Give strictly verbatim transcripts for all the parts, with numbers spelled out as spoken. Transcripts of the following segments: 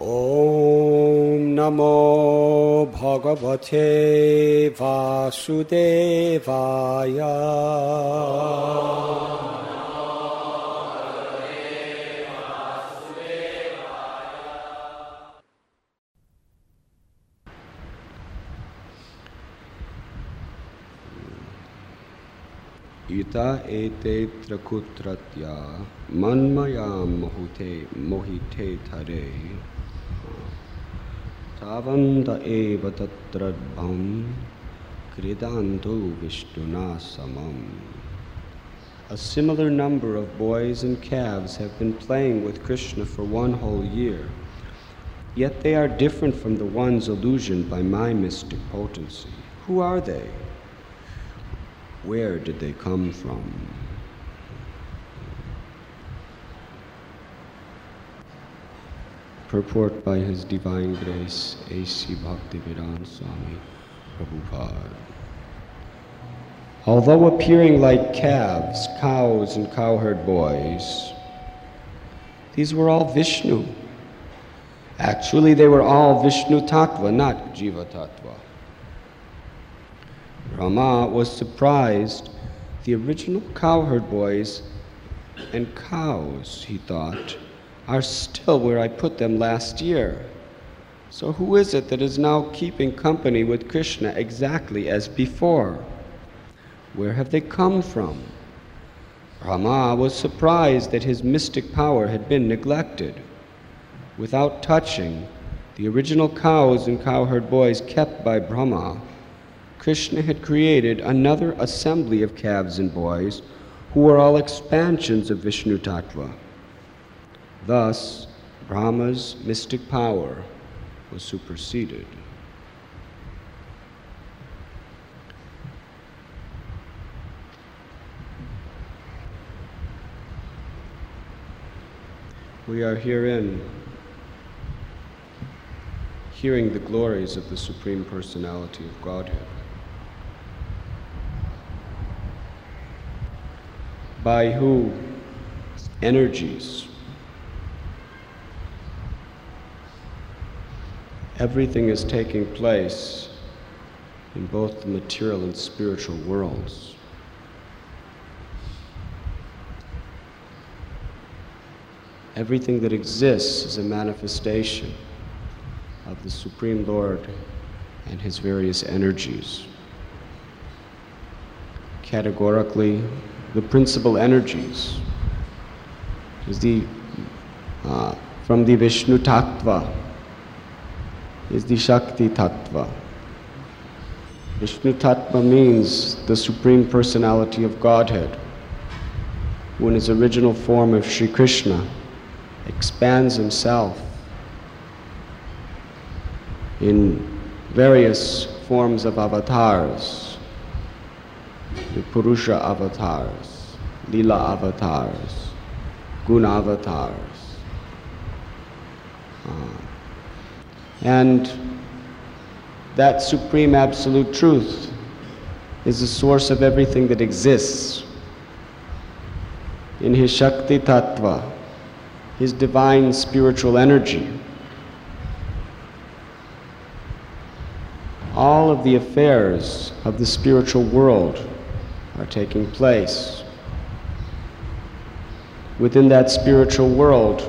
Om Namo Bhagavate Vasudevaya. Ita ete trakutratya manmayam mohite mohite tare tavanda eva tatradbham kridanto vishnuna samam. A similar number of boys and calves have been playing with Krishna for one whole year, yet they are different from the ones illusioned by my mystic potency. Who are they? Where did they come from? Purport by His Divine Grace, A C Bhaktivedanta Swami Prabhupada. Although appearing like calves, cows, and cowherd boys, these were all Vishnu. Actually, they were all Vishnu Tattva, not Jiva Tattva. Brahma was surprised. The original cowherd boys and cows, he thought, are still where I put them last year. So who is it that is now keeping company with Krishna exactly as before? Where have they come from? Brahma was surprised that his mystic power had been neglected. Without touching, the original cows and cowherd boys kept by Brahma, Krishna had created another assembly of calves and boys who were all expansions of Vishnu Tattva. Thus, Brahma's mystic power was superseded. We are herein hearing the glories of the Supreme Personality of Godhead. By whose energies everything is taking place in both the material and spiritual worlds. Everything that exists is a manifestation of the Supreme Lord and His various energies. Categorically, the principal energies is the uh, from the Vishnu Tattva is the Shakti Tattva. Vishnu Tattva means the Supreme Personality of Godhead, who in his original form of Sri Krishna expands himself in various forms of avatars. The Purusha avatars, Lila avatars, Guna avatars. Uh, and that supreme absolute truth is the source of everything that exists. In his Shakti Tattva, his divine spiritual energy, all of the affairs of the spiritual world are taking place. Within that spiritual world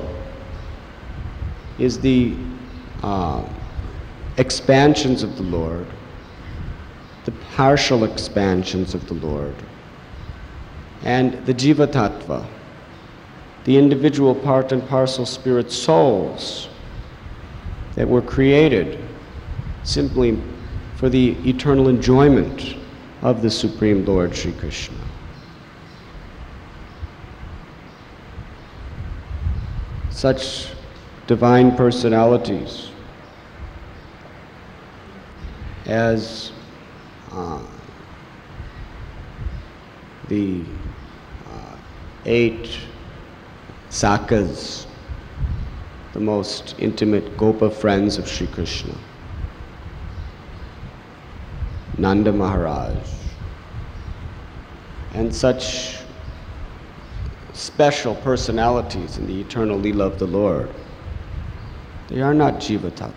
is the uh, expansions of the Lord, the partial expansions of the Lord, and the Jiva Tattva, the individual part and parcel spirit souls that were created simply for the eternal enjoyment of the Supreme Lord Sri Krishna. Such divine personalities as uh, the uh, eight Sakas, the most intimate Gopa friends of Sri Krishna, Nanda Maharaj, and such special personalities in the eternal Leela of the Lord They are not Jiva Tattva.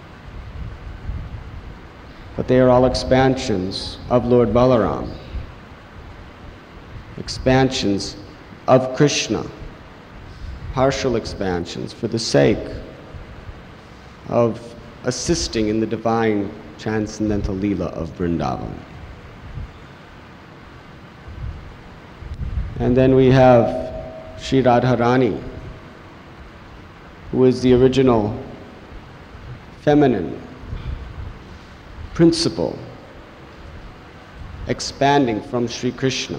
But they are all expansions of Lord Balaram. Expansions of Krishna. Partial expansions for the sake of assisting in the divine transcendental Leela of Vrindavan. And then we have Sri Radharani, who is the original feminine principle expanding from Sri Krishna,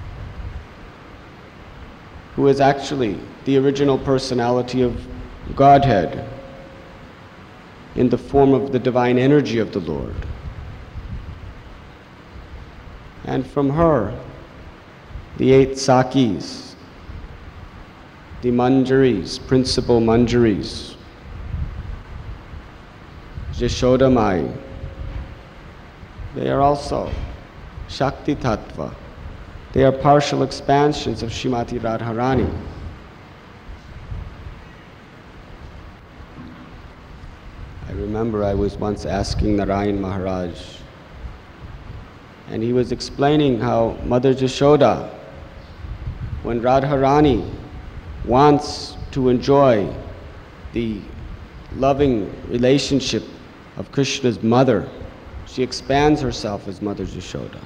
who is actually the original personality of Godhead in the form of the divine energy of the Lord. And from her, the eight Sakis, the Manjaris, principal Manjaris, Yashoda Mai, they are also Shakti Tattva. They are partial expansions of Srimati Radharani. I remember I was once asking Narayan Maharaj, and he was explaining how Mother Yashoda, when Radharani wants to enjoy the loving relationship of Krishna's mother, she expands herself as Mother Yashoda.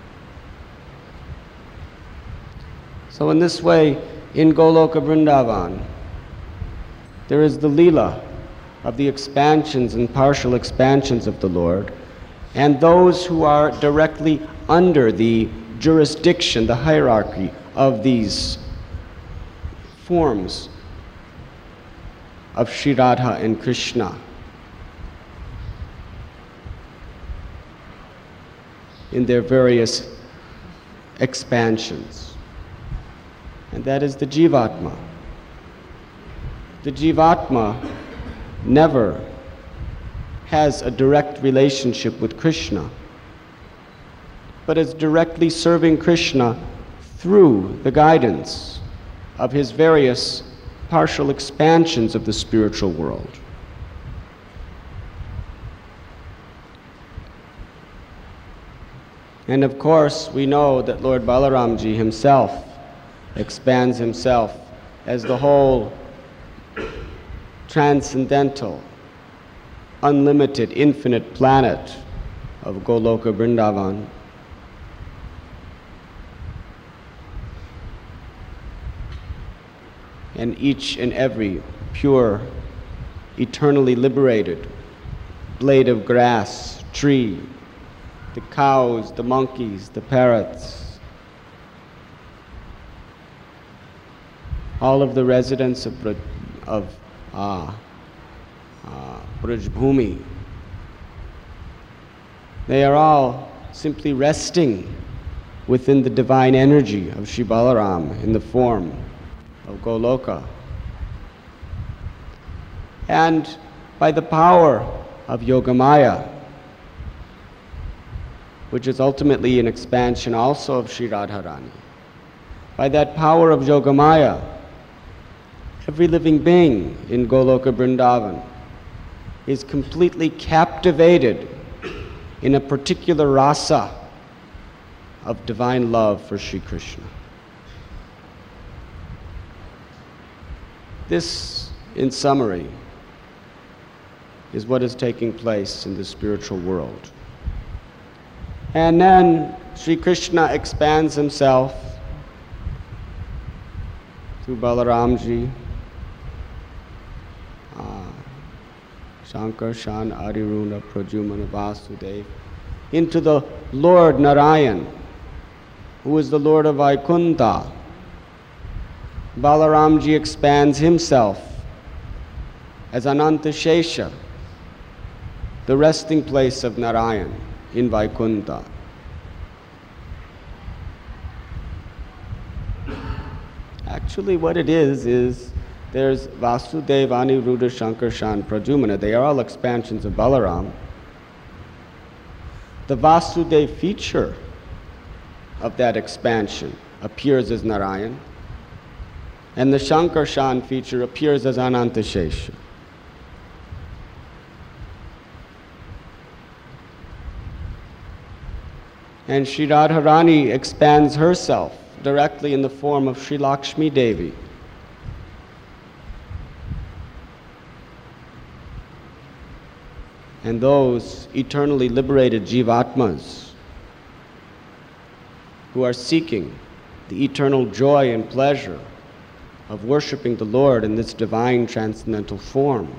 So in this way, in Goloka Vrindavan, there is the Leela of the expansions and partial expansions of the Lord, and those who are directly under the jurisdiction, the hierarchy of these forms of Sri Radha and Krishna. In their various expansions. And that is the Jivatma. The Jivatma never has a direct relationship with Krishna, but is directly serving Krishna through the guidance of his various partial expansions of the spiritual world. And of course, we know that Lord Balaramji himself expands himself as the whole transcendental, unlimited, infinite planet of Goloka Vrindavan. And each and every pure, eternally liberated blade of grass, tree, the cows, the monkeys, the parrots, all of the residents of, of uh, uh, Braj Bhumi, they are all simply resting within the divine energy of Sri Balaram in the form of Goloka. And by the power of Yogamaya, which is ultimately an expansion also of Sri Radharani, by that power of Yogamaya, every living being in Goloka Vrindavan is completely captivated in a particular rasa of divine love for Sri Krishna. This, in summary, is what is taking place in the spiritual world. And then Sri Krishna expands himself through Balaramji, uh, Shankar, Shan, Ariruna, Prajumana, Vasudev, into the Lord Narayan, who is the Lord of Vaikuntha. Balaramji expands himself as Ananta Shesha, the resting place of Narayan in Vaikuntha. Actually, what it is, is there's Vasudeva, Aniruddha, Shankar, Shan, Prajumana. They are all expansions of Balaram. The Vasudeva feature of that expansion appears as Narayan, and the Shankar Shan feature appears as Ananta Shesha. And Sri Radharani expands herself directly in the form of Sri Lakshmi Devi. And those eternally liberated Jivatmas who are seeking the eternal joy and pleasure of worshiping the Lord in this divine transcendental form,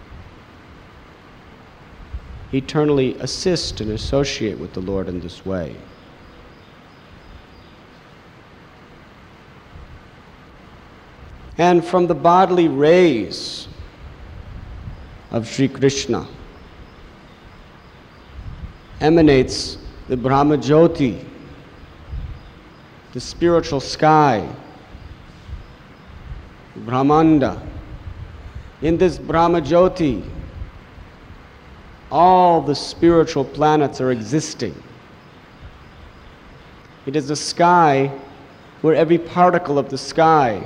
eternally assist and associate with the Lord in this way. And from the bodily rays of Sri Krishna emanates the Brahma Jyoti, the spiritual sky, Brahmanda. In this Brahma Jyoti, all the spiritual planets are existing. It is a sky where every particle of the sky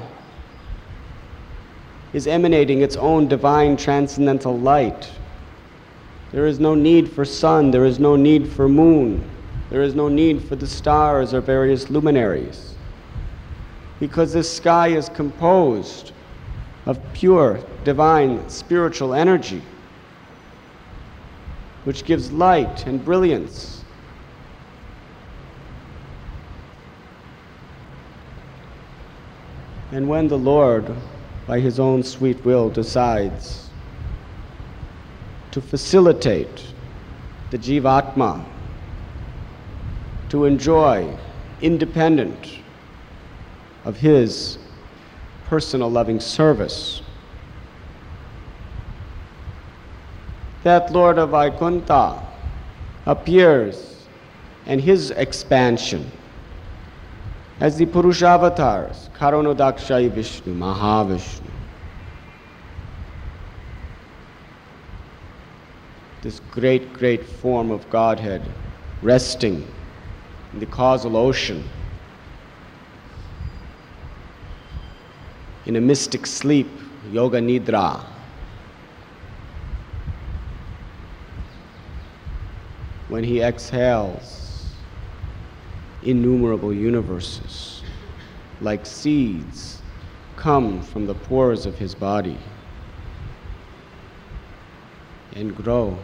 is emanating its own divine transcendental light. There is no need for sun, there is no need for moon, there is no need for the stars or various luminaries, because this sky is composed of pure, divine, spiritual energy, which gives light and brilliance. And when the Lord, by His own sweet will, decides to facilitate the Jivatma to enjoy, independent of his personal loving service, that Lord of Vaikuntha appears, and his expansion as the Purushavatars, Karanodakshai Vishnu, Mahavishnu. This great, great form of Godhead resting in the causal ocean, in a mystic sleep, Yoga Nidra. When he exhales, innumerable universes, like seeds, come from the pores of his body and grow.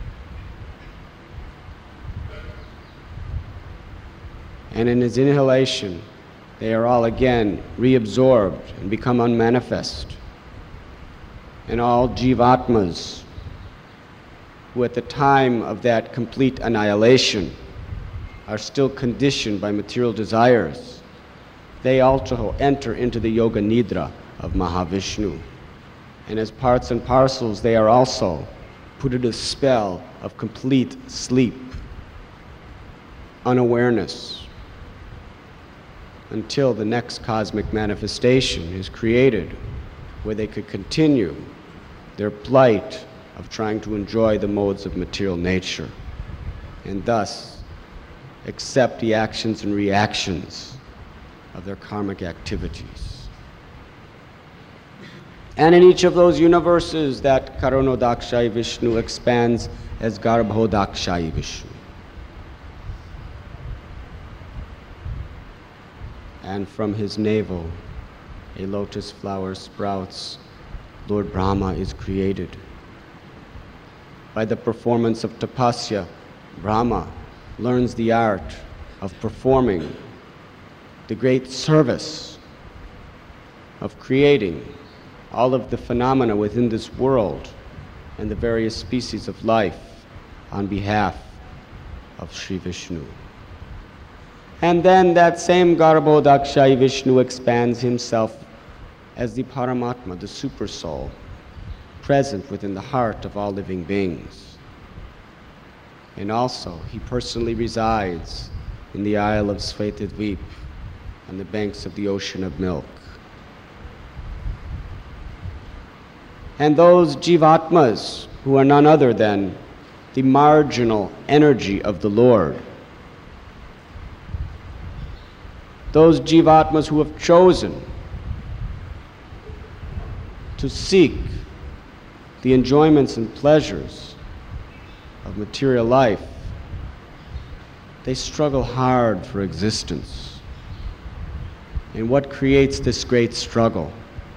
And in his inhalation, they are all again reabsorbed and become unmanifest. And all Jivatmas, who at the time of that complete annihilation are still conditioned by material desires, they also enter into the Yoga Nidra of Mahavishnu. And as parts and parcels, they are also put in a spell of complete sleep, unawareness, until the next cosmic manifestation is created, where they could continue their plight of trying to enjoy the modes of material nature, and thus accept the actions and reactions of their karmic activities. And in each of those universes, that Karanodakshai Vishnu expands as Garbhodakshai Vishnu. And from his navel, a lotus flower sprouts. Lord Brahma is created. By the performance of tapasya, Brahma learns the art of performing the great service of creating all of the phenomena within this world and the various species of life on behalf of Sri Vishnu. And then that same Garbhodakshai Vishnu expands himself as the Paramatma, the Super Soul, present within the heart of all living beings. And also, he personally resides in the isle of Svetadvip, on the banks of the ocean of milk. And those Jivatmas, who are none other than the marginal energy of the Lord, those Jivatmas who have chosen to seek the enjoyments and pleasures of material life, they struggle hard for existence. And what creates this great struggle?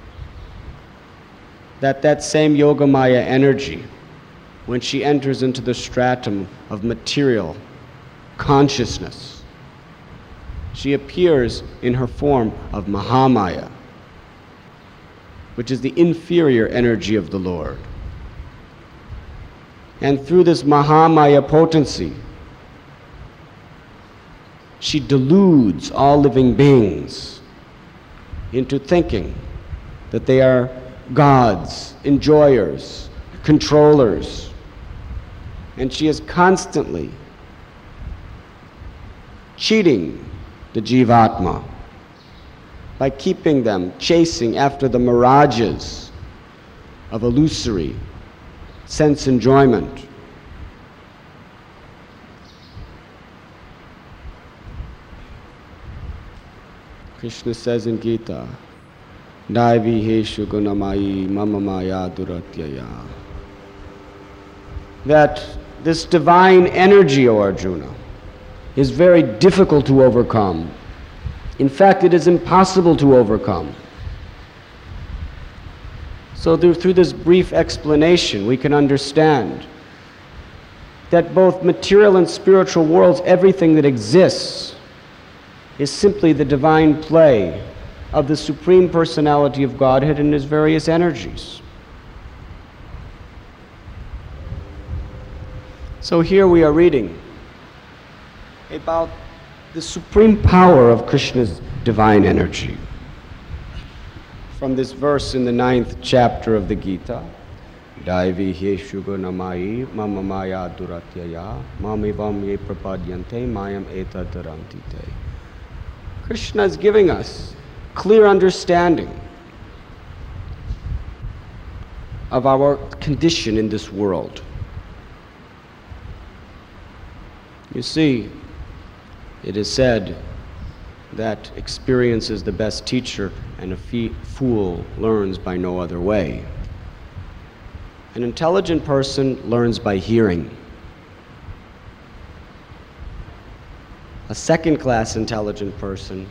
That that same Yogamaya energy, when she enters into the stratum of material consciousness, she appears in her form of Mahamaya, which is the inferior energy of the Lord. And through this Mahamaya potency, she deludes all living beings into thinking that they are gods, enjoyers, controllers. And she is constantly cheating the Jivatma by keeping them chasing after the mirages of illusory sense enjoyment. Krishna says in Gita, Daivi heshu gunamai mama maya duratyaya, that this divine energy, O Arjuna, is very difficult to overcome. In fact, it is impossible to overcome. So through, through this brief explanation, we can understand that both material and spiritual worlds, everything that exists, is simply the divine play of the Supreme Personality of Godhead and His various energies. So here we are reading about the supreme power of Krishna's divine energy. From this verse in the ninth chapter of the Gita, Daivi heshu gunamai mama maya duratyaya mamivam ye prapadyante mayam etatarantite. Krishna is giving us clear understanding of our condition in this world. You see, it is said that experience is the best teacher and a fe- fool learns by no other way. An intelligent person learns by hearing. A second-class intelligent person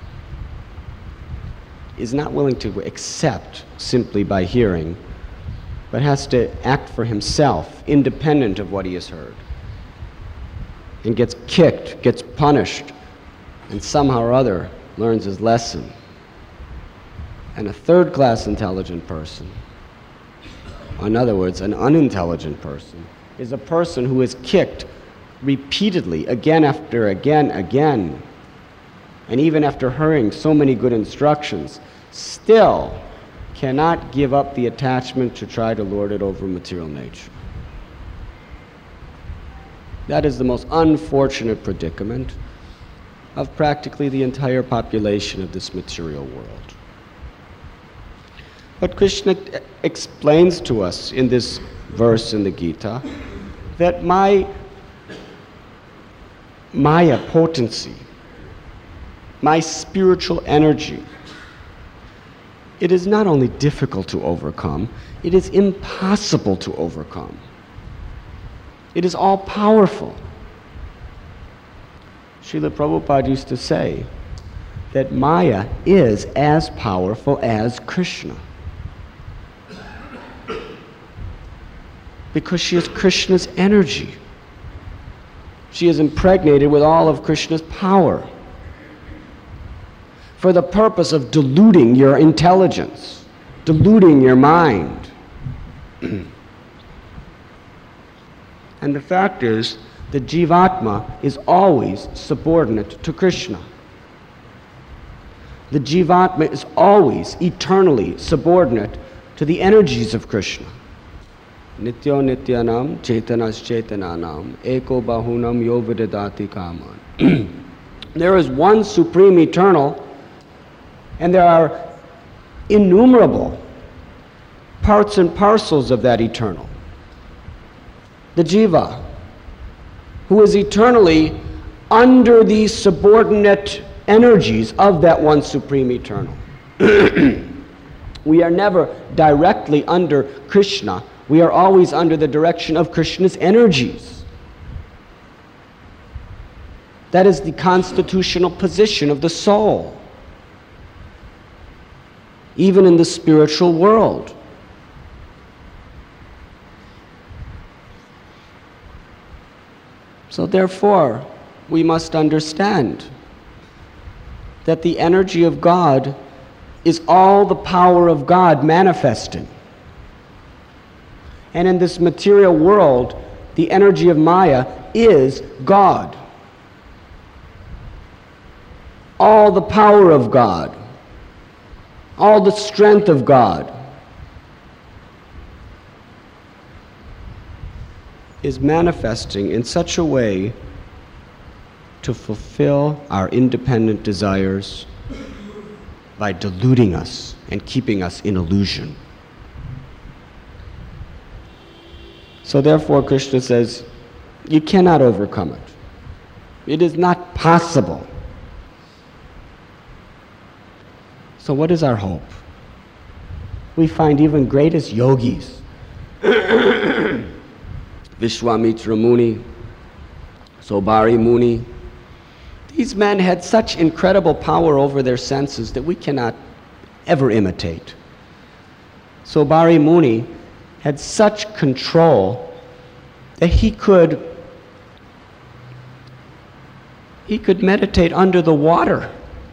is not willing to accept simply by hearing, but has to act for himself, independent of what he has heard, and gets kicked, gets punished, and somehow or other learns his lesson. And a third-class intelligent person, in other words, an unintelligent person, is a person who is kicked repeatedly, again after again, again, and even after hearing so many good instructions, still cannot give up the attachment to try to lord it over material nature. That is the most unfortunate predicament of practically the entire population of this material world. But Krishna explains to us in this verse in the Gita that my Maya potency, my spiritual energy, it is not only difficult to overcome, it is impossible to overcome. It is all-powerful. Srila Prabhupada used to say that Maya is as powerful as Krishna, because she is Krishna's energy. She is impregnated with all of Krishna's power for the purpose of deluding your intelligence, deluding your mind. And the fact is, the Jivatma is always subordinate to Krishna. The Jivatma is always eternally subordinate to the energies of Krishna. Nityo nityanam chetanas chetananam eko bahunam yo vidadati kaman. There is one supreme eternal, and there are innumerable parts and parcels of that eternal. The Jiva, who is eternally under the subordinate energies of that one supreme eternal. We are never directly under Krishna. We are always under the direction of Krishna's energies. That is the constitutional position of the soul, even in the spiritual world. So therefore, we must understand that the energy of God is all the power of God manifesting. And in this material world, the energy of Maya is God. All the power of God, all the strength of God is manifesting in such a way to fulfill our independent desires by deluding us and keeping us in illusion. So therefore, Krishna says, you cannot overcome it. It is not possible. So what is our hope? We find even greatest yogis, Vishwamitra Muni, Sobari Muni. These men had such incredible power over their senses that we cannot ever imitate. Sobari Muni had such control that he could he could meditate under the water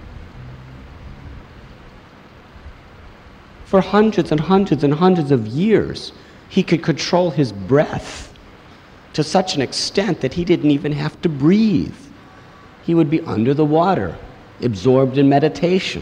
for hundreds and hundreds and hundreds of years. He could control his breath to such an extent that he didn't even have to breathe. He would be under the water, absorbed in meditation.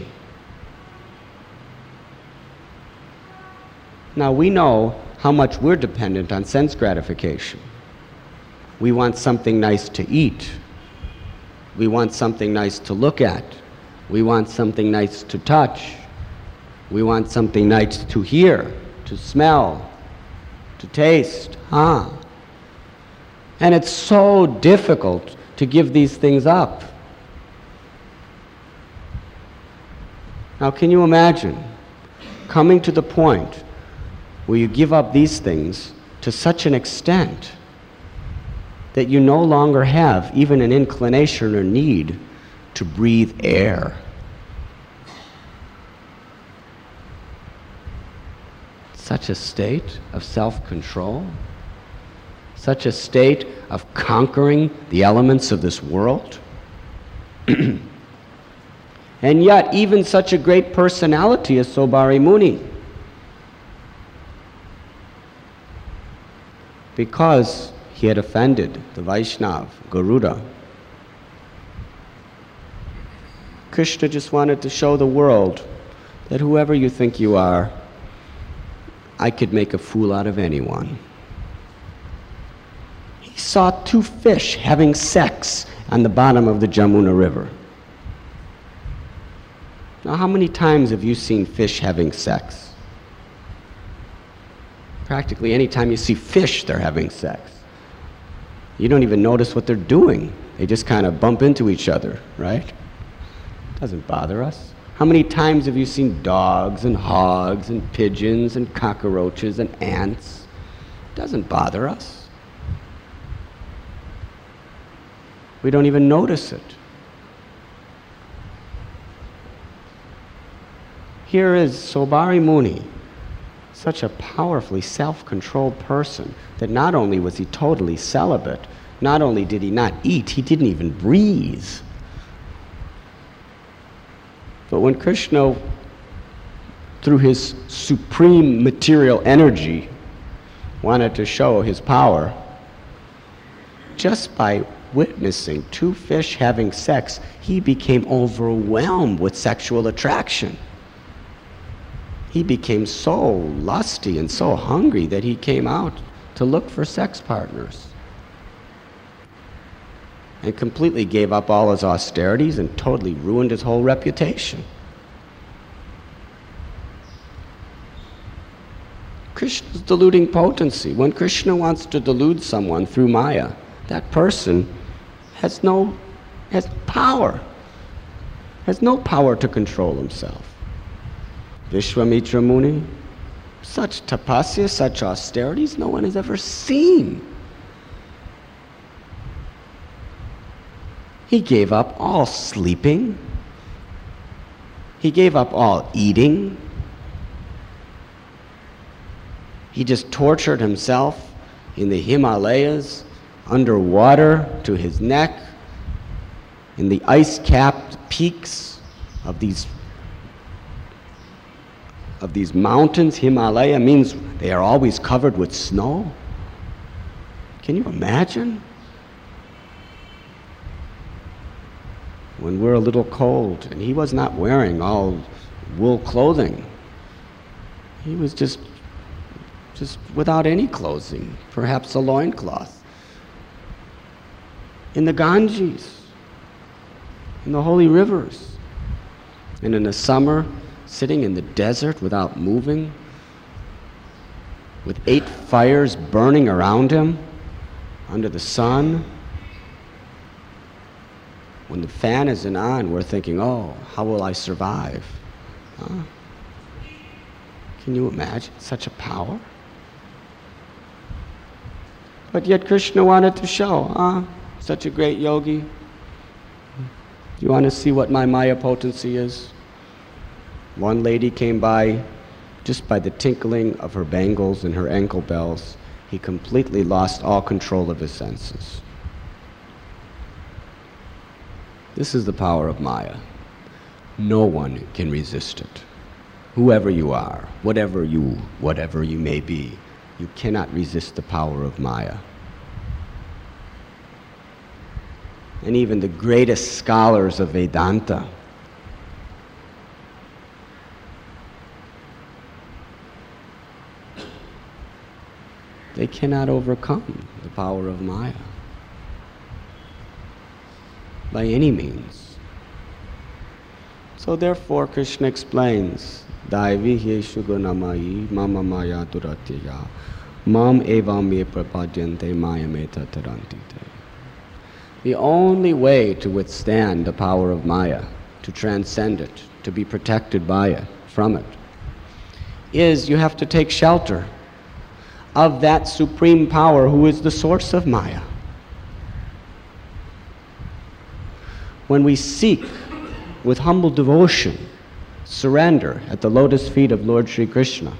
Now we know how much we're dependent on sense gratification. We want something nice to eat. We want something nice to look at. We want something nice to touch. We want something nice to hear, to smell, to taste, huh? And it's so difficult to give these things up. Now, can you imagine coming to the point where you give up these things to such an extent that you no longer have even an inclination or need to breathe air? Such a state of self-control, such a state of conquering the elements of this world. And yet, even such a great personality as Sobari Muni, because he had offended the Vaishnav, Garuda, Krishna just wanted to show the world that whoever you think you are, I could make a fool out of anyone. He saw two fish having sex on the bottom of the Jamuna River. Now, how many times have you seen fish having sex? Practically any time you see fish, they're having sex. You don't even notice what they're doing. They just kind of bump into each other, right? Doesn't bother us. How many times have you seen dogs and hogs and pigeons and cockroaches and ants? Doesn't bother us. We don't even notice it. Here is Sobari Muni, such a powerfully self-controlled person that not only was he totally celibate, not only did he not eat, he didn't even breathe. But when Krishna, through his supreme material energy, wanted to show his power, just by witnessing two fish having sex, he became overwhelmed with sexual attraction. He became so lusty and so hungry that he came out to look for sex partners and completely gave up all his austerities and totally ruined his whole reputation. Krishna's deluding potency. When Krishna wants to delude someone through Maya, that person has no has power, has no power to control himself. Vishwamitra Muni, such tapasya, such austerities, no one has ever seen. He gave up all sleeping. He gave up all eating. He just tortured himself in the Himalayas, underwater to his neck, in the ice-capped peaks of these of these mountains. Himalaya means they are always covered with snow. Can you imagine? When we're a little cold, and he was not wearing all wool clothing. He was just, just without any clothing, perhaps a loincloth. In the Ganges, in the holy rivers, and in the summer, sitting in the desert without moving, with eight fires burning around him, under the sun. When the fan isn't on, we're thinking, oh, how will I survive? Huh? Can you imagine such a power? But yet Krishna wanted to show, ah, such a great yogi. You want to see what my Maya potency is? One lady came by, just by the tinkling of her bangles and her ankle bells, he completely lost all control of his senses. This is the power of Maya. No one can resist it. Whoever you are, whatever you, whatever you may be, you cannot resist the power of Maya. And even the greatest scholars of Vedanta they cannot overcome the power of Maya by any means. So therefore Krishna explains, Daivi Yeshu Gunamai Mama Maya Duratya Mam Eva Me Prapadyante Maya Meta Tarantite. The only way to withstand the power of Maya, to transcend it, to be protected by it, from it, is you have to take shelter of that supreme power who is the source of Maya. When we seek with humble devotion, surrender at the lotus feet of Lord Sri Krishna,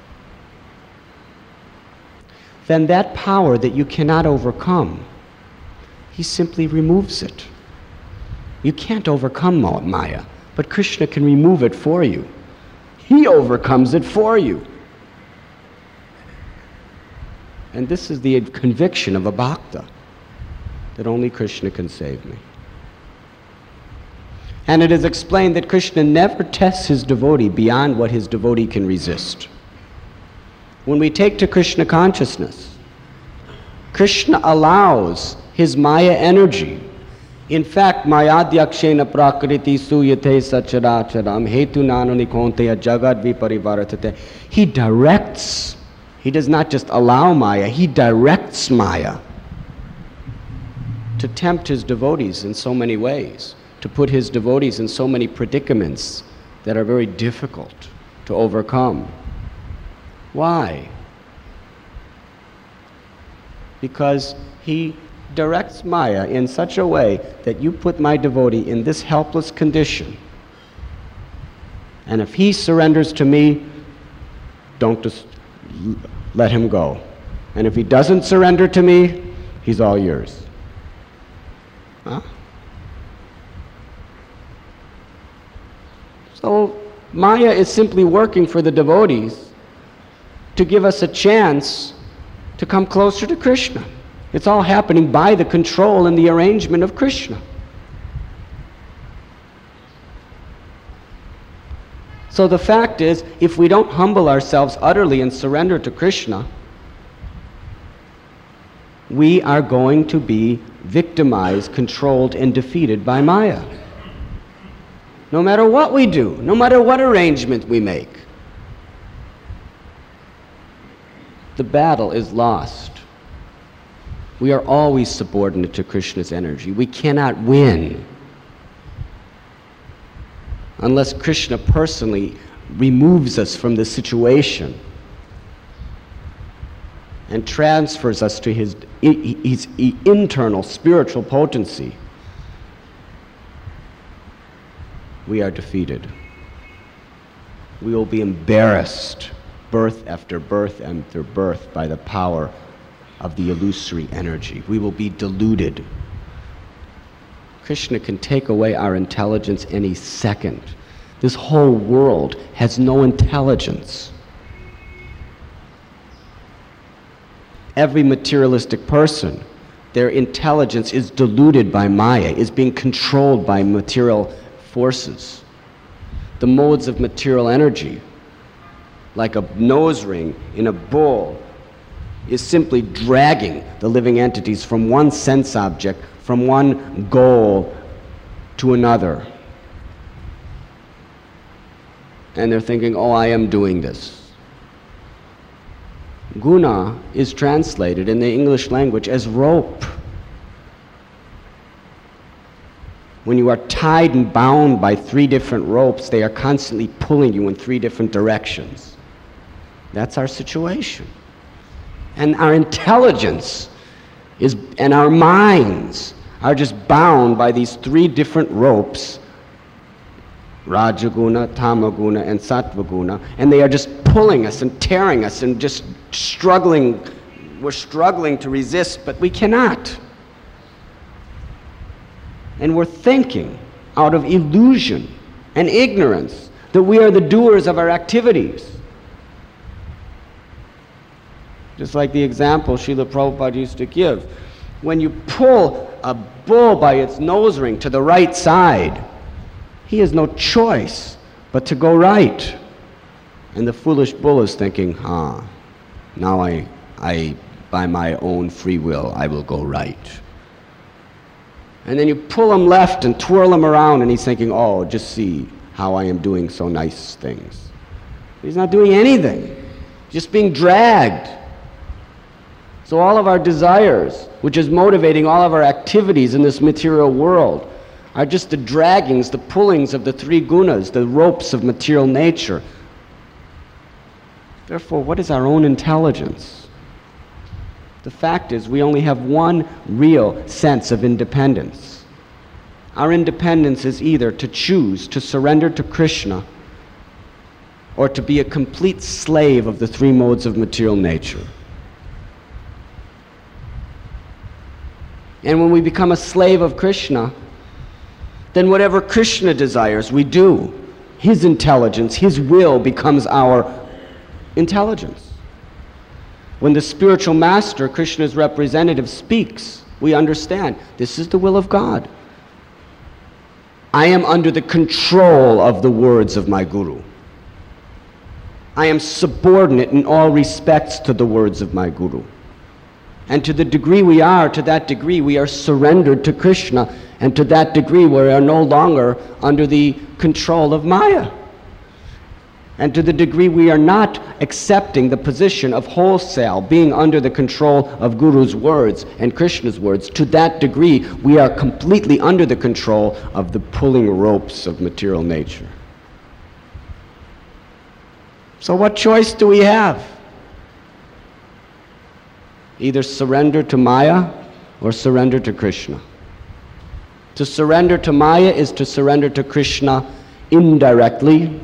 then that power that you cannot overcome, he simply removes it. You can't overcome Maya, but Krishna can remove it for you. He overcomes it for you. And this is the conviction of a bhakta, that only Krishna can save me. And it is explained that Krishna never tests his devotee beyond what his devotee can resist. When we take to Krishna consciousness, Krishna allows his Maya energy. In fact, Mayadhyakshena prakriti suyate sacharacharam hetu nanonikonteya jagad viparivaratate. He directs. He does not just allow Maya, he directs Maya to tempt his devotees in so many ways, to put his devotees in so many predicaments that are very difficult to overcome. Why? Because he directs Maya in such a way that you put my devotee in this helpless condition, and if he surrenders to me, don't just let him go. And if he doesn't surrender to me, he's all yours. Huh? So Maya is simply working for the devotees to give us a chance to come closer to Krishna. It's all happening by the control and the arrangement of Krishna. So the fact is, if we don't humble ourselves utterly and surrender to Krishna, we are going to be victimized, controlled, and defeated by Maya. No matter what we do, no matter what arrangement we make, the battle is lost. We are always subordinate to Krishna's energy. We cannot win unless Krishna personally removes us from the situation and transfers us to his, his internal spiritual potency we are defeated. We will be embarrassed birth after birth after birth by the power of the illusory energy. We will be deluded. Krishna can take away our intelligence any second. This whole world has no intelligence. Every materialistic person, their intelligence is diluted by Maya, is being controlled by material forces. The modes of material energy, like a nose ring in a bull, is simply dragging the living entities from one sense object, from one goal to another. And they're thinking, oh, I am doing this. Guna is translated in the English language as rope. When you are tied and bound by three different ropes, they are constantly pulling you in three different directions. That's our situation. And our intelligence is, and our minds are just bound by these three different ropes, Rajaguna, Tamaguna, and Sattvaguna, and they are just pulling us and tearing us and just struggling. We're struggling to resist, but we cannot. And we're thinking out of illusion and ignorance that we are the doers of our activities. Just like the example Srila Prabhupada used to give. When you pull a bull by its nose ring to the right side, he has no choice but to go right. And the foolish bull is thinking, ah, now I, I, by my own free will, I will go right. And then you pull him left and twirl him around, and he's thinking, oh, just see how I am doing so nice things. He's not doing anything, just being dragged. So all of our desires, which is motivating all of our activities in this material world, are just the draggings, the pullings of the three gunas, the ropes of material nature. Therefore, what is our own intelligence? The fact is, we only have one real sense of independence. Our independence is either to choose to surrender to Krishna or to be a complete slave of the three modes of material nature. And when we become a slave of Krishna, then whatever Krishna desires, we do. His intelligence, his will becomes our intelligence. When the spiritual master, Krishna's representative, speaks, we understand this is the will of God. I am under the control of the words of my Guru. I am subordinate in all respects to the words of my Guru. And to the degree we are, to that degree we are surrendered to Krishna, and to that degree we are no longer under the control of Maya. And to the degree we are not accepting the position of wholesale, being under the control of Guru's words and Krishna's words, to that degree we are completely under the control of the pulling ropes of material nature. So what choice do we have? Either surrender to Maya or surrender to Krishna. To surrender to Maya is to surrender to Krishna indirectly,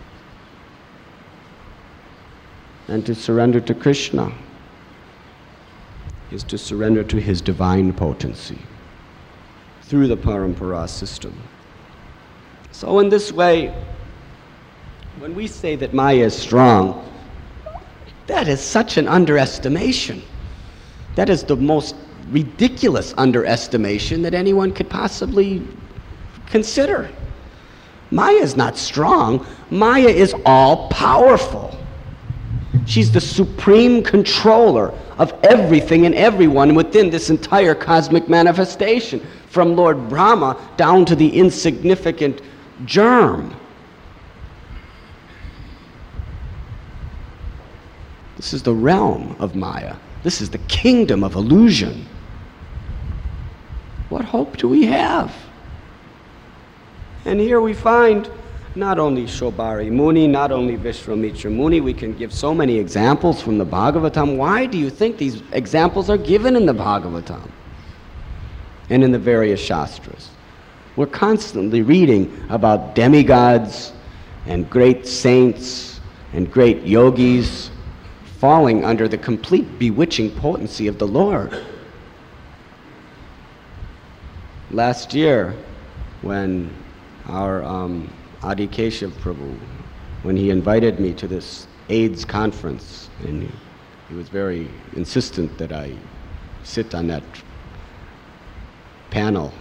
and to surrender to Krishna is to surrender to his divine potency through the Parampara system. So in this way, when we say that Maya is strong, that is such an underestimation. That is the most ridiculous underestimation that anyone could possibly consider. Maya is not strong. Maya is all-powerful. She's the supreme controller of everything and everyone within this entire cosmic manifestation, from Lord Brahma down to the insignificant germ. This is the realm of Maya. This is the kingdom of illusion. What hope do we have? And here we find not only Shobari Muni, not only Vishwamitra Muni, we can give so many examples from the Bhagavatam. Why do you think these examples are given in the Bhagavatam and in the various Shastras? We're constantly reading about demigods and great saints and great yogis falling under the complete bewitching potency of the Lord. Last year, when our um, Adi Keshav Prabhu, when he invited me to this AIDS conference, and he, he was very insistent that I sit on that panel.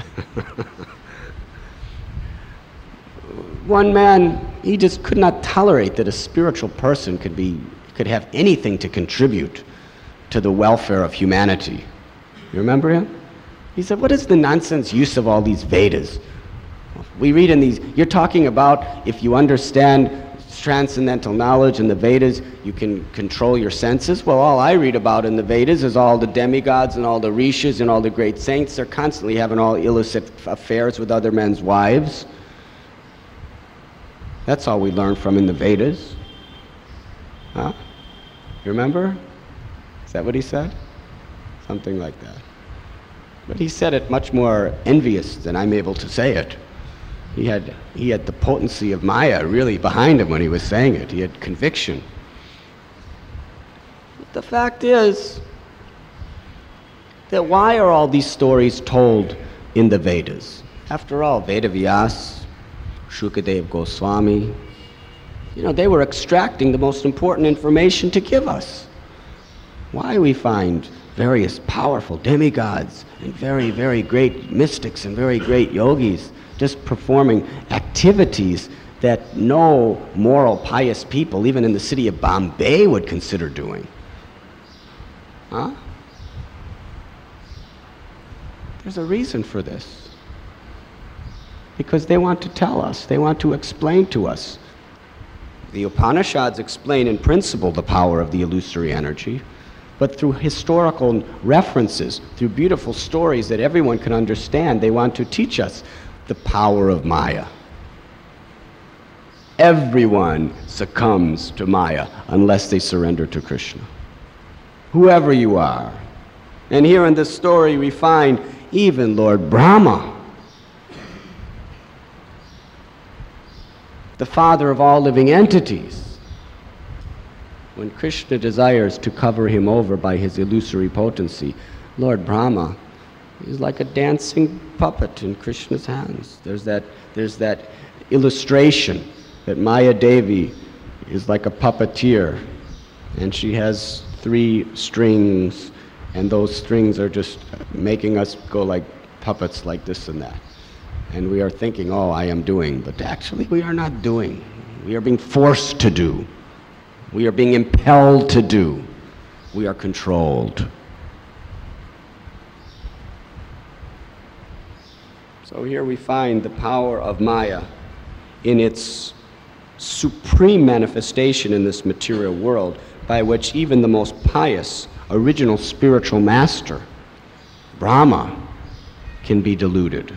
One man, he just could not tolerate that a spiritual person could be, could have anything to contribute to the welfare of humanity. You remember him? He said, what is the nonsense use of all these Vedas? We read in these, you're talking about if you understand transcendental knowledge in the Vedas, you can control your senses. Well, all I read about in the Vedas is all the demigods and all the rishis and all the great saints. They're constantly having all illicit affairs with other men's wives. That's all we learn from in the Vedas. Huh? You remember? Is that what he said? Something like that. But he said it much more envious than I'm able to say it. He had, he had the potency of Maya really behind him when he was saying it. He had conviction. But the fact is that why are all these stories told in the Vedas? After all, Vedavyas, Shukadev Goswami, you know, they were extracting the most important information to give us. Why we find various powerful demigods and very, very great mystics and very great yogis just performing activities that no moral, pious people, even in the city of Bombay, would consider doing. Huh? There's a reason for this. Because they want to tell us, they want to explain to us. The Upanishads explain in principle the power of the illusory energy, but through historical references, through beautiful stories that everyone can understand, they want to teach us the power of Maya. Everyone succumbs to Maya unless they surrender to Krishna. Whoever you are. And here in this story we find even Lord Brahma, the father of all living entities. When Krishna desires to cover him over by his illusory potency, Lord Brahma is like a dancing puppet in Krishna's hands. There's that, there's that illustration that Maya Devi is like a puppeteer, and she has three strings, and those strings are just making us go like puppets like this and that. And we are thinking, oh, I am doing, but actually we are not doing. We are being forced to do. We are being impelled to do. We are controlled. So here we find the power of Maya in its supreme manifestation in this material world, by which even the most pious, original spiritual master, Brahma, can be deluded.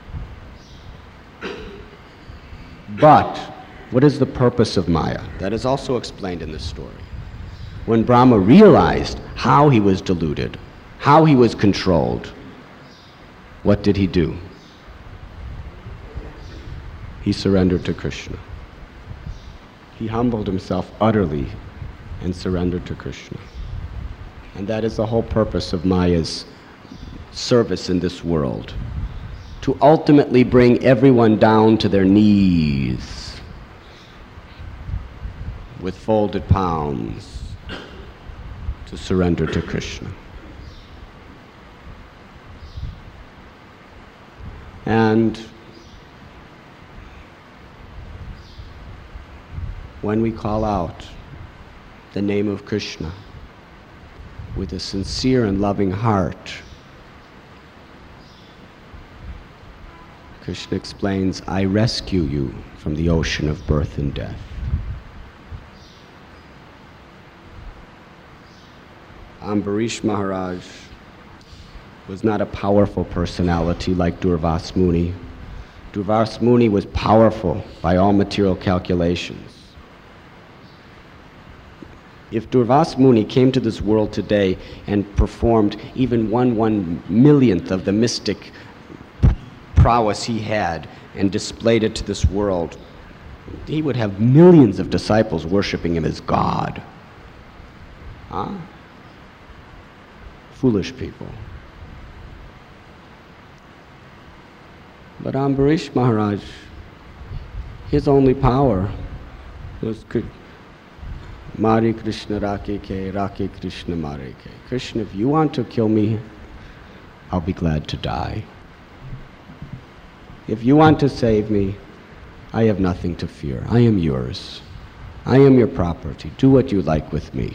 But what is the purpose of Maya? That is also explained in this story. When Brahma realized how he was deluded, how he was controlled, what did he do? He surrendered to Krishna. He humbled himself utterly and surrendered to Krishna. And that is the whole purpose of Maya's service in this world, to ultimately bring everyone down to their knees with folded palms to surrender to Krishna. And when we call out the name of Krishna with a sincere and loving heart, Krishna explains, I rescue you from the ocean of birth and death. Ambarish Maharaj was not a powerful personality like Durvas Muni. Durvas Muni was powerful by all material calculations. If Durvas Muni came to this world today and performed even one one millionth of the mystic prowess he had and displayed it to this world, he would have millions of disciples worshiping him as God. Huh? Foolish people. But Ambarish Maharaj, his only power was Mari Krishna Rake Ke, Rake Krishna Mare Ke. Krishna, if you want to kill me, I'll be glad to die. If you want to save me, I have nothing to fear. I am yours. I am your property. Do what you like with me.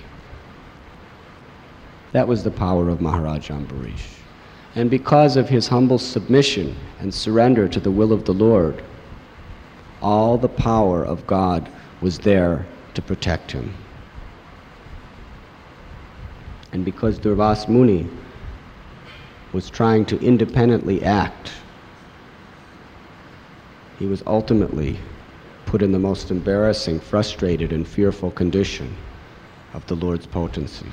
That was the power of Maharaj Ambarish. And because of his humble submission and surrender to the will of the Lord, all the power of God was there to protect him. And because Durvas Muni was trying to independently act, he was ultimately put in the most embarrassing, frustrated, and fearful condition of the Lord's potency.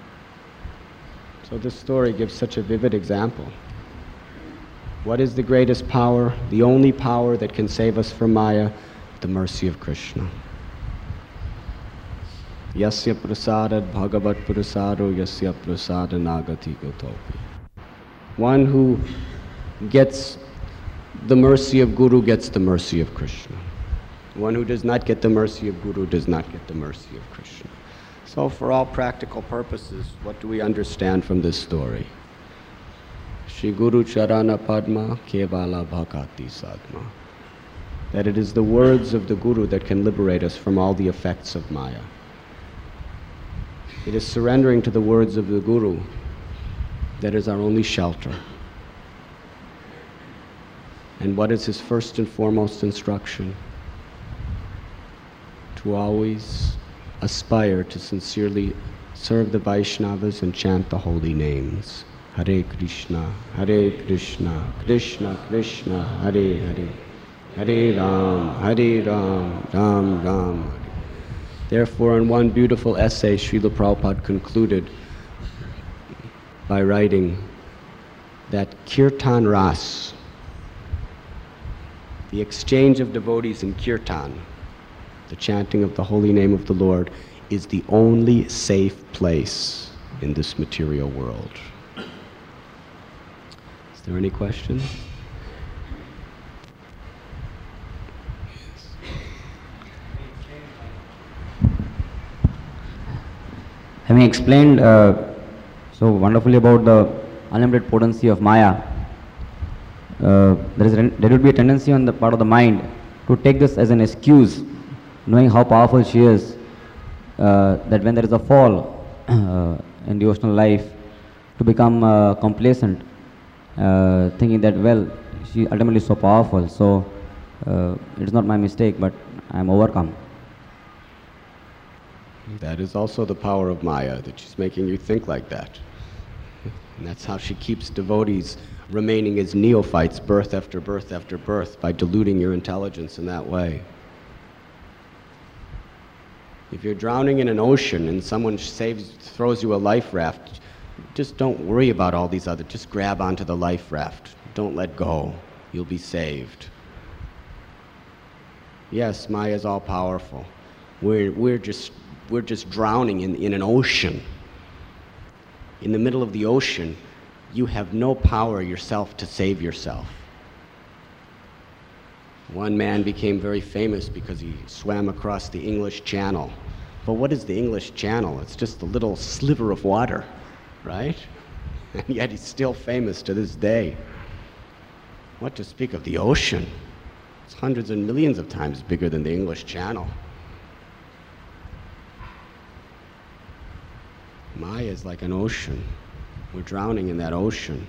So this story gives such a vivid example. What is the greatest power? The only power that can save us from Maya? The mercy of Krishna. Yasya prasadad bhagavat prasado yasya prasada nagati gotopi. One who gets the mercy of Guru gets the mercy of Krishna. One who does not get the mercy of Guru does not get the mercy of Krishna. So for all practical purposes, what do we understand from this story? Shri Guru Charana Padma Kevala Bhakati Sadma. That it is the words of the Guru that can liberate us from all the effects of Maya. It is surrendering to the words of the Guru that is our only shelter. And what is his first and foremost instruction? To always aspire to sincerely serve the Vaishnavas and chant the holy names. Hare Krishna, Hare Krishna, Krishna Krishna, Hare Hare, Hare Ram, Hare Ram, Ram Ram, Hare. Therefore, in one beautiful essay, Srila Prabhupada concluded by writing that Kirtan Ras, the exchange of devotees in Kirtan, the chanting of the holy name of the Lord, is the only safe place in this material world. Is there any questions? Having explained uh, so wonderfully about the unlimited potency of Maya, uh, there is there would be a tendency on the part of the mind to take this as an excuse, knowing how powerful she is, uh, that when there is a fall uh, in devotional life, to become uh, complacent, uh, thinking that, well, she ultimately is so powerful, so uh, it's not my mistake, but I am overcome. That is also the power of Maya, that she's making you think like that. And that's how she keeps devotees remaining as neophytes birth after birth after birth, by diluting your intelligence in that way. If you're drowning in an ocean and someone saves, throws you a life raft, just don't worry about all these other, just grab onto the life raft. Don't let go. You'll be saved. Yes, Maya is all powerful. We're, we're just We're just drowning in, in an ocean. In the middle of the ocean, you have no power yourself to save yourself. One man became very famous because he swam across the English Channel. But what is the English Channel? It's just a little sliver of water, right? And yet he's still famous to this day. What to speak of the ocean? It's hundreds and millions of times bigger than the English Channel. Maya is like an ocean. We're drowning in that ocean.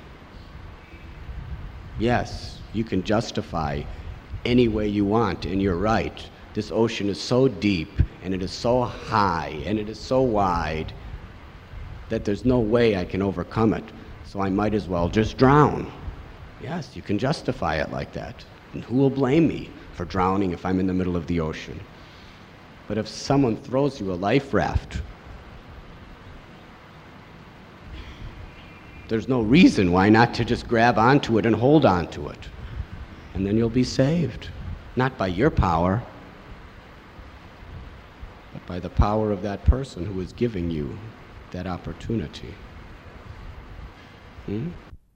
Yes, you can justify any way you want, and you're right. This ocean is so deep, and it is so high, and it is so wide, that there's no way I can overcome it, so I might as well just drown. Yes, you can justify it like that. And who will blame me for drowning if I'm in the middle of the ocean? But if someone throws you a life raft, there's no reason why not to just grab onto it and hold onto it. and then you'll be saved. Not by your power, but by the power of that person who is giving you that opportunity. Hmm?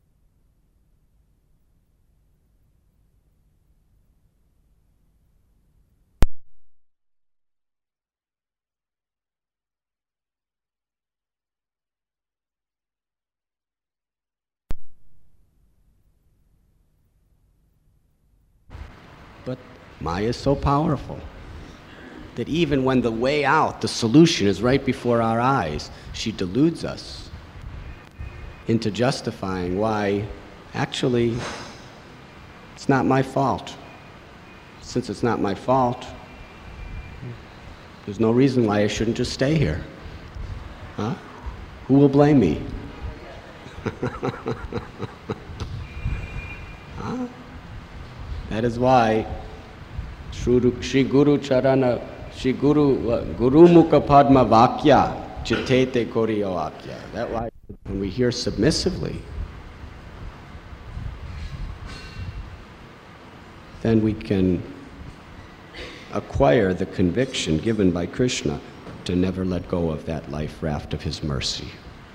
But Maya is so powerful that even when the way out, the solution is right before our eyes, she deludes us into justifying why, actually, it's not my fault. Since it's not my fault, there's no reason why I shouldn't just stay here. Huh? Who will blame me? Huh? That is why Shri Guru Charana, Shri Guru, uh, Guru Mukha Padma Vakya, Chitete Koriyo Vakya. That's why when we hear submissively, then we can acquire the conviction given by Krishna to never let go of that life raft of his mercy.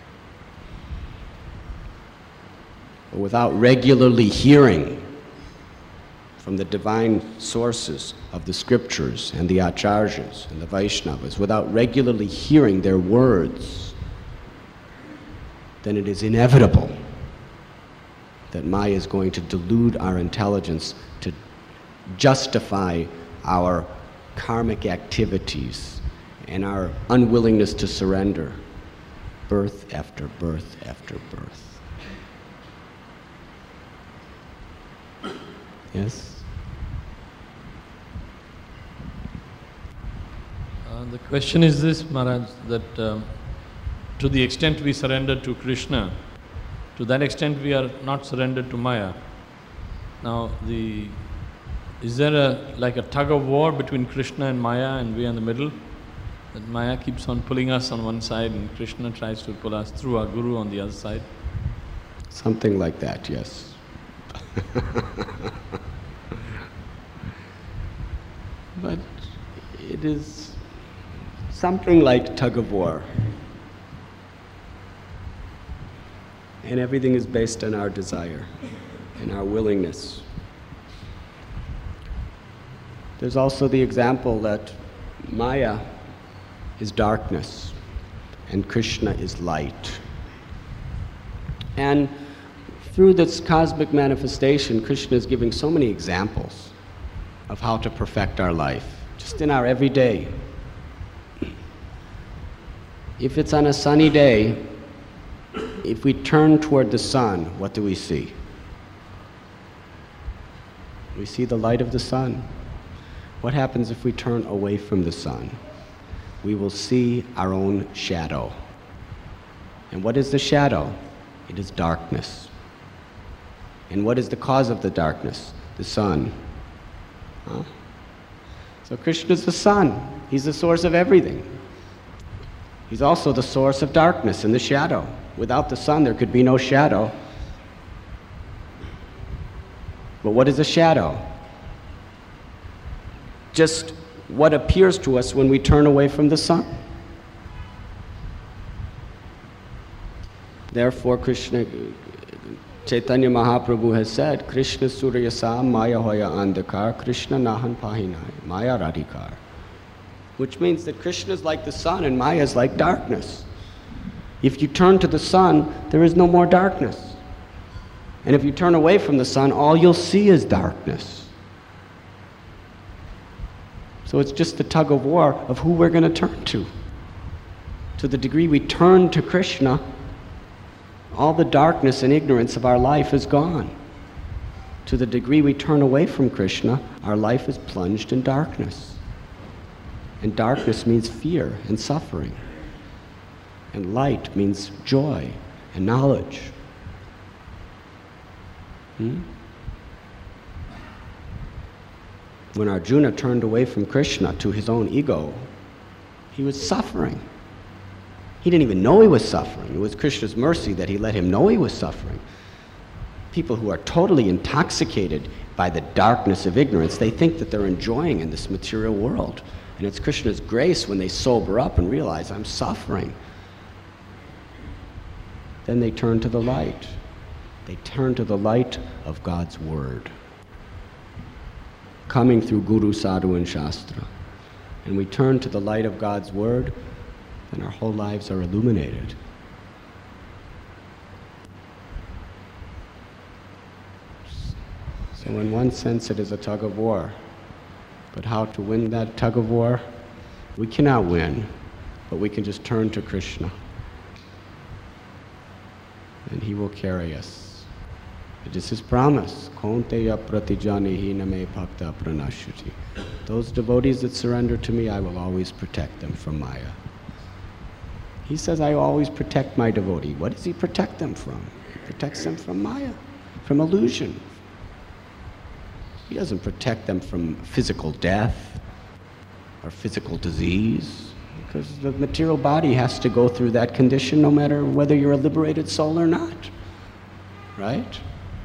But without regularly hearing from the divine sources of the scriptures and the acharyas and the Vaishnavas, without regularly hearing their words, then it is inevitable that Maya is going to delude our intelligence to justify our karmic activities and our unwillingness to surrender birth after birth after birth. Yes? Uh, the question is this, Maharaj, that um, to the extent we surrender to Krishna, to that extent we are not surrendered to Maya. Now, the is there a like a tug of war between Krishna and Maya, and we are in the middle? That Maya keeps on pulling us on one side, and Krishna tries to pull us through our Guru on the other side? Something like that, yes. But it is something like tug of war. And everything is based on our desire and our willingness. There's also the example that Maya is darkness and Krishna is light. And through this cosmic manifestation, Krishna is giving so many examples of how to perfect our life, just in our everyday. If it's on a sunny day, if we turn toward the sun, what do we see? We see the light of the sun. What happens if we turn away from the sun? We will see our own shadow. And what is the shadow? It is darkness. And what is the cause of the darkness? The sun. Huh? So Krishna is the sun. He's the source of everything. He's also the source of darkness and the shadow. Without the sun, there could be no shadow. But what is a shadow? Just what appears to us when we turn away from the sun. Therefore, Krishna, Chaitanya Mahaprabhu has said, Krishna Surya Sam Maya Hoya Andhakar, Krishna Nahan Pahinai, Maya Radhikar. Which means that Krishna is like the sun and Maya is like darkness. If you turn to the sun, there is no more darkness. And if you turn away from the sun, all you'll see is darkness. So it's just the tug of war of who we're going to turn to. To the degree we turn to Krishna, all the darkness and ignorance of our life is gone. To the degree we turn away from Krishna, our life is plunged in darkness. And darkness means fear and suffering. And light means joy and knowledge. Hmm? When Arjuna turned away from Krishna to his own ego, he was suffering. He didn't even know he was suffering. It was Krishna's mercy that he let him know he was suffering. people who are totally intoxicated by the darkness of ignorance, they think that they're enjoying in this material world. And it's Krishna's grace when they sober up and realize, I'm suffering. Then they turn to the light. They turn to the light of God's word, coming through Guru, Sadhu, and Shastra. And we turn to the light of God's word, then our whole lives are illuminated. So in one sense it is a tug of war. But how to win that tug of war? We cannot win, but we can just turn to Krishna. And he will carry us. It is his promise. Kaunteya pratijanihi name bhakta pranashuti. Those devotees that surrender to me, I will always protect them from Maya. He says, I always protect my devotee. What does he protect them from? He protects them from Maya, from illusion. He doesn't protect them from physical death or physical disease, because the material body has to go through that condition no matter whether you're a liberated soul or not, right?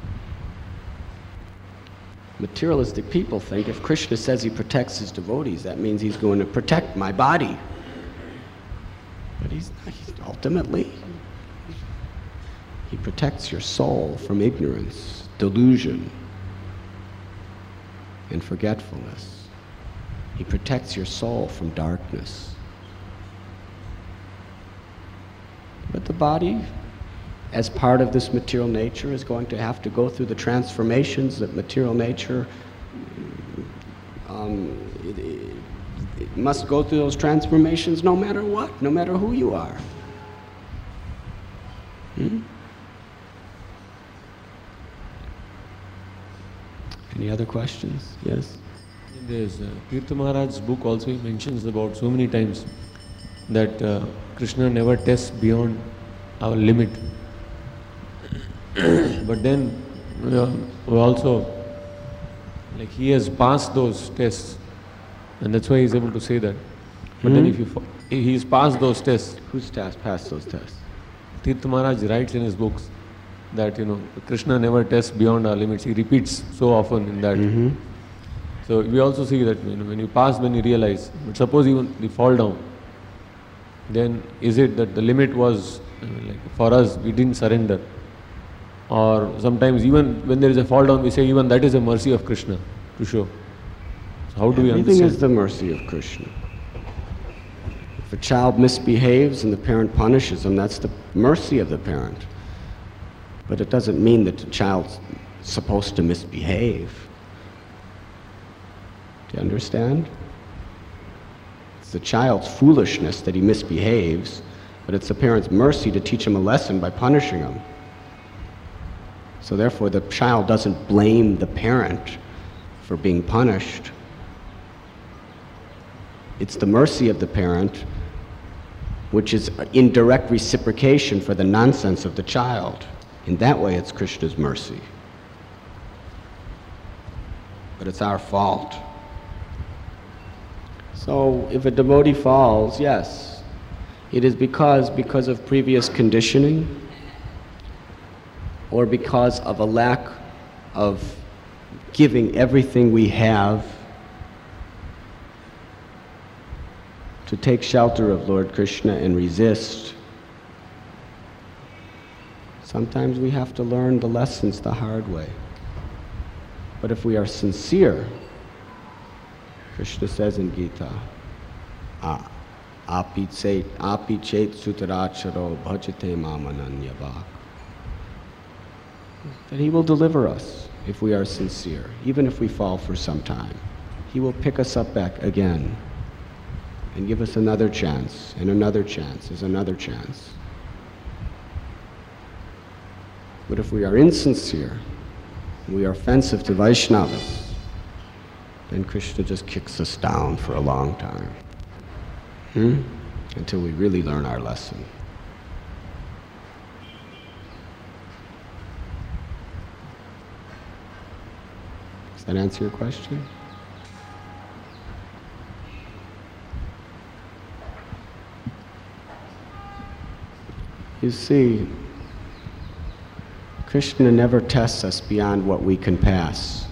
Materialistic people think if Krishna says he protects his devotees, that means he's going to protect my body. But he's, he's ultimately, he protects your soul from ignorance, delusion, and forgetfulness. He protects your soul from darkness. But the body, as part of this material nature, is going to have to go through the transformations that material nature um, it, it, it must go through those transformations no matter what, no matter who you are. Hmm? Any other questions? Yes? There's uh, Tirtha Maharaj's book also he mentions about so many times that uh, Krishna never tests beyond our limit. But then we, are, we also, like he has passed those tests, and that's why he's able to say that. But hmm? then if you, fo- he's passed those tests. Who's tasked, passed those tests? Tirtha Maharaj writes in his books that, you know, Krishna never tests beyond our limits. He repeats so often in that. Mm-hmm. So we also see that, you know, when you pass, when you realize, but suppose even we fall down, then is it that the limit was, uh, like for us, we didn't surrender? Or sometimes even when there is a fall down, we say even that is a mercy of Krishna to show. So how do we Everything understand? is the mercy of Krishna. If a child misbehaves and the parent punishes him, that's the mercy of the parent. But it doesn't mean that the child's supposed to misbehave. Do you understand? It's the child's foolishness that he misbehaves, but it's the parent's mercy to teach him a lesson by punishing him. So therefore the child doesn't blame the parent for being punished. It's the mercy of the parent, which is in direct reciprocation for the nonsense of the child. In that way it's Krishna's mercy. But it's our fault. So if a devotee falls, yes, it is because, because of previous conditioning, or because of a lack of giving everything we have to take shelter of Lord Krishna and resist. Sometimes we have to learn the lessons the hard way. But if we are sincere, Krishna says in Gita, api chet api chet sutaracharo bhajate mamananyavak, that he will deliver us if we are sincere, even if we fall for some time. He will pick us up back again and give us another chance, and another chance, is another chance. But if we are insincere, we are offensive to Vaishnavas, then Krishna just kicks us down for a long time, hmm? until we really learn our lesson. Does that answer your question? You see, Krishna never tests us beyond what we can pass.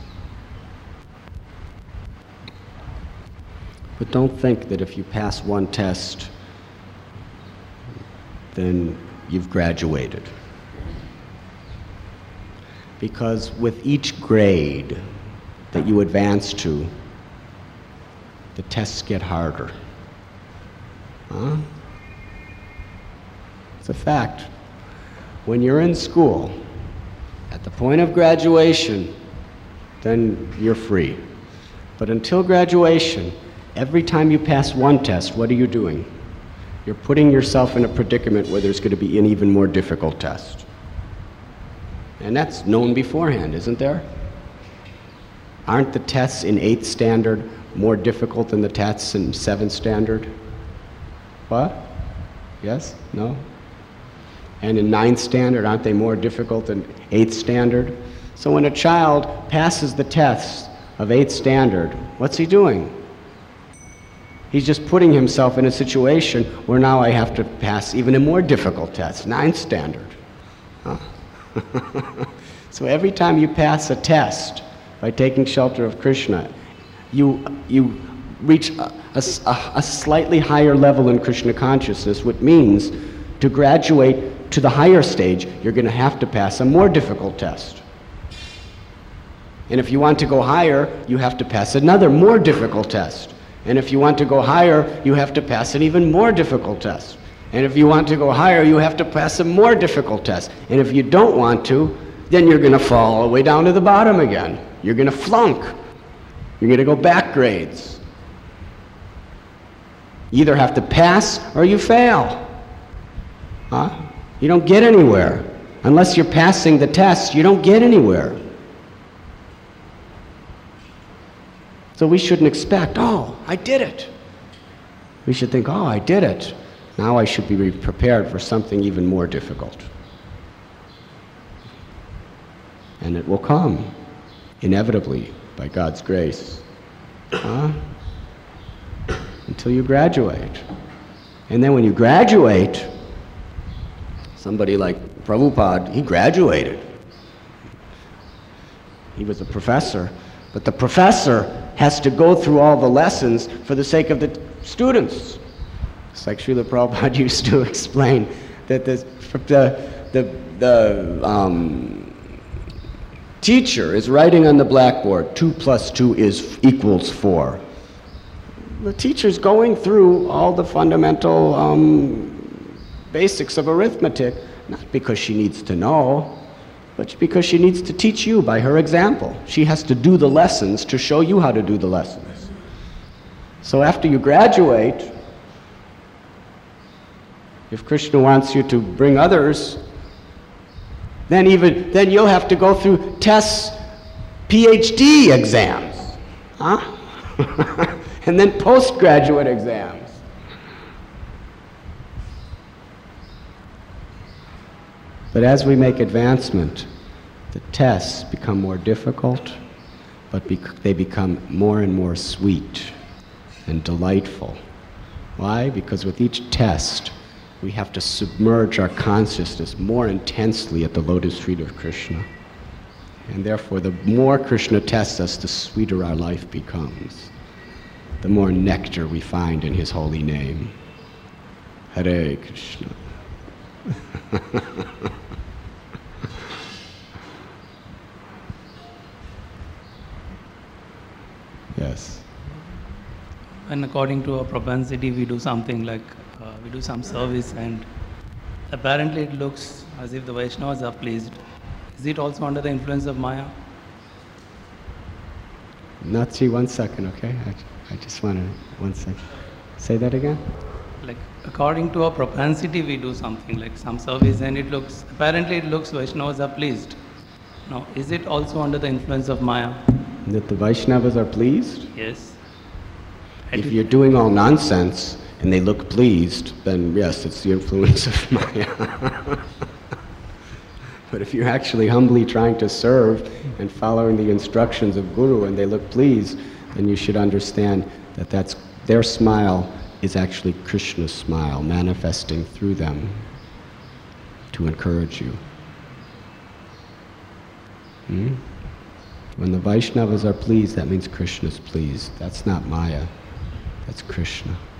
But don't think that if you pass one test, then you've graduated. Because with each grade that you advance to, the tests get harder. Huh? It's a fact. When you're in school, at the point of graduation, then you're free. But until graduation, every time you pass one test, what are you doing? You're putting yourself in a predicament where there's going to be an even more difficult test. And that's known beforehand, isn't there? Aren't the tests in eighth standard more difficult than the tests in seventh standard? What? Yes? No? And in ninth standard, aren't they more difficult than eighth standard? So when a child passes the tests of eighth standard, what's he doing? He's just putting himself in a situation where now I have to pass even a more difficult test, ninth standard. Huh? So every time you pass a test by taking shelter of Krishna, you, you reach a, a, a slightly higher level in Krishna consciousness, which means to graduate to the higher stage, you're going to have to pass a more difficult test. And if you want to go higher, you have to pass another more difficult test. And if you want to go higher, you have to pass an even more difficult test. And if you want to go higher, you have to pass a more difficult test. And if you don't want to, then you're going to fall all the way down to the bottom again. You're going to flunk. You're going to go back grades. You either have to pass or you fail. Huh? You don't get anywhere. Unless you're passing the test, you don't get anywhere. So we shouldn't expect, oh, I did it. We should think, oh, I did it. Now I should be prepared for something even more difficult. And it will come, inevitably, by God's grace. Huh? Until you graduate. And then when you graduate, somebody like Prabhupada, he graduated. He was a professor. But the professor has to go through all the lessons for the sake of the students. It's like Srila Prabhupada used to explain that the, the, the, the um, teacher is writing on the blackboard, two plus two is equals four. The teacher's going through all the fundamental um, basics of arithmetic, not because she needs to know, but because she needs to teach you by her example. She has to do the lessons to show you how to do the lessons. So after you graduate, if Krishna wants you to bring others, then even then you'll have to go through tests, P H D exams, huh? And then postgraduate exams. But as we make advancement, the tests become more difficult, but bec- they become more and more sweet and delightful. Why? Because with each test, we have to submerge our consciousness more intensely at the lotus feet of Krishna. And therefore, the more Krishna tests us, the sweeter our life becomes. The more nectar we find in his holy name. Hare Krishna. Yes. And according to our propensity, we do something like, uh, we do some service, and apparently it looks as if the Vaishnavas are pleased. Is it also under the influence of Maya? Natchi, one second, okay? I, I just want to, one second. Say that again? Like, according to our propensity, we do something like some service, and it looks, apparently it looks Vaishnavas are pleased. Now, is it also under the influence of Maya? That the Vaishnavas are pleased? Yes. If you're doing all nonsense and they look pleased, then yes, it's the influence of Maya. But if you're actually humbly trying to serve and following the instructions of Guru and they look pleased, then you should understand that that's, their smile is actually Krishna's smile manifesting through them to encourage you. Hmm? When the Vaishnavas are pleased, that means Krishna's pleased. That's not Maya, that's Krishna.